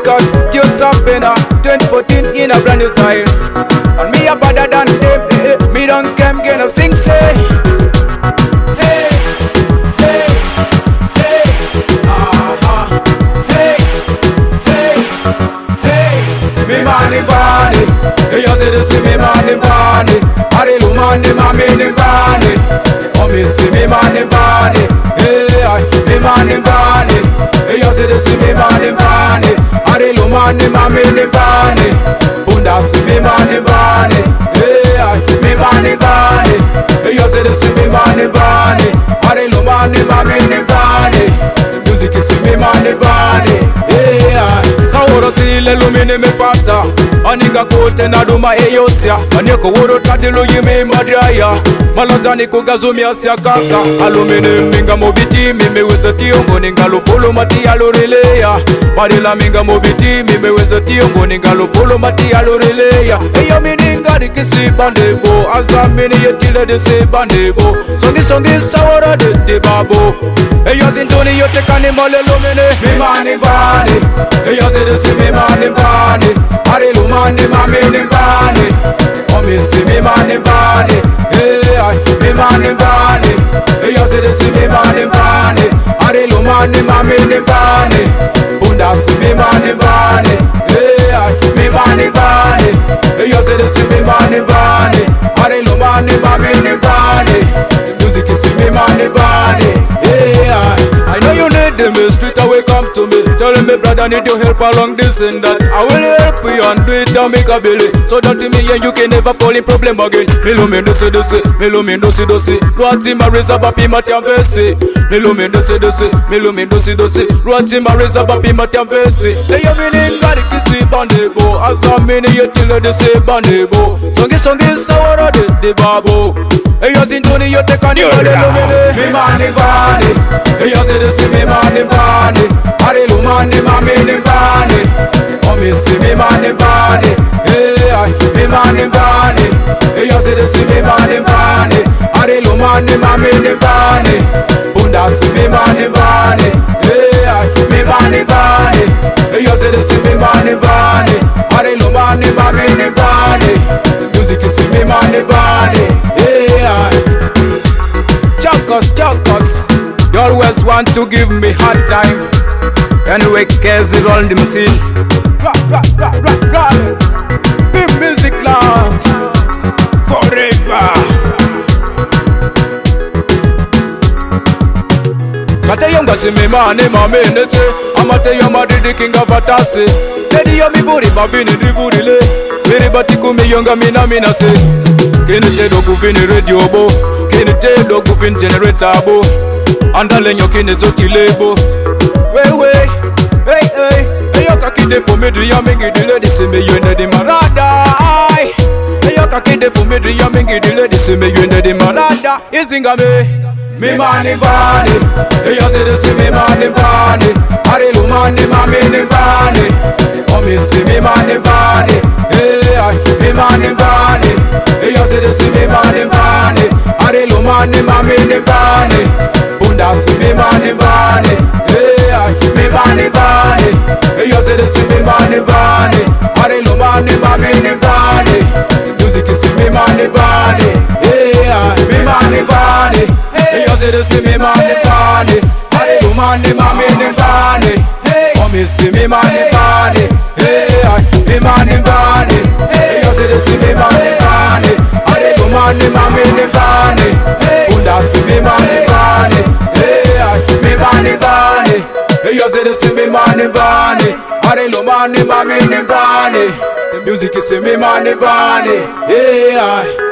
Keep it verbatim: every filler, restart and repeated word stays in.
Records, tunes and penna, twenty fourteen in a brand new style. And me a better than them, eh, eh. Me don't come gonna sing say. Hey, hey, hey, ah, ah, hey, hey, hey. Me money bunny, you say this me money bunny. Arilu money, money bunny. Oh me see me money bunny, hey, me money bunny. You say this me money bunny. Arilu money, money bunny. Bunda see me money bunny, hey, me money bunny. You say this me money bunny. Arilu money, money bunny. Music is me money bunny, yeah. Sauro sile lumine me fata. Aninga kote na duma eyosia. Aneko woro tadilu yime madraya. Malazani kugazumi asya kaka. Alumine minga mobiti mime weza tiongo ningalo polo mati aloreleya. Marila minga mobiti mime weza tiongo ningalo polo mati aloreleya. Eyo mininga dikisi bandebo. Asa mini yetile disi bandebo. Songi songi sawara de de babo. Eyo zindoni yote kani mole lumine. Mi mani bani. Eyo zidisi mi mani bani. Arilu mani mani bani. Oh mi si mi mani bani. Hey, mi mani bani. Eyo zidisi mi mani bani. Arilu mani mani bani. Bunda si mi mani bani. Hey, mi mani bani. Eyo zidisi mi mani bani. Arilu mani mani bani. Music is mi mani bani. Yeah, I know you need me, straight away come to me. Telling me brother need your help along this and that. I will help you and do it and make a belly. So that me and you can never fall in problem again. Milo me no se dosi, Milo me no se dosi. Ruati ma reza bapi mati avesi. Milo me no se dosi, Milo me no se dosi. Ruati ma reza bapi mati avesi. Eyo mini ngari kisi bandebo. Asa mini yetile desi bandebo. Songi songi sawara de de babo. Eyo zindoni yote kani malelo mene. Mi mani bani. Eyo zidisi mi mani bani. Arilu mani mani bani. Oh mi si mi mani bani. Hey, mi mani bani. Eyo zidisi mi mani bani. Arilu mani mani bani. Bunda si mi mani bani. Hey, mi mani bani. Eyo zidisi mi mani bani. Arilu mani mani bani. Music is mi mani bani. Yeah. Chokos, chokos. You always want to give me hard time. Anyway, cause it all the machine. Rock, rock, rock, rock, rock. Big music loud. Forever. Kate yonga si me mani mame nete. Amate yama di the king of Atase. Teddy yomi buri babini di buri le. Miri batiku mi yonga mina mina se. Kini te do kuvini radio bo. Kini te do kuvini generator bo. Andale nyokine zoti lebo. Wey wey, hey hey. Eyo kakide for me driya mingi dile di seme yende di marada. Ay. Eyo kakide for me driya mingi dile di seme yende di marada. Izinga me. Mi mani bani. Eyo zidisi mi mani bani. Arilu mani mani bani. Oh mi si mi mani bani. Hey, mi mani bani. Eyo zidisi mi mani bani. Arilu mani mani bani. Bunda si mi mani bani. Hey, mi mani bani. Eyo zidisi mi mani bani. Arilu mani mani bani. Music is mi mani bani. Hey, mi mani bani. Eyo zidisi mi mani bani. Arilu mani mani bani. Oh mi si mi mani bani. Hey, mi mani bani. Eyo zidisi mi mani bani. Arilu mani mani bani. Bunda si mi mani bani. Hey, mi mani bani. Eyo zidisi mi mani bani. Arilu mani mani bani. The music is mi mani bani. Yeah.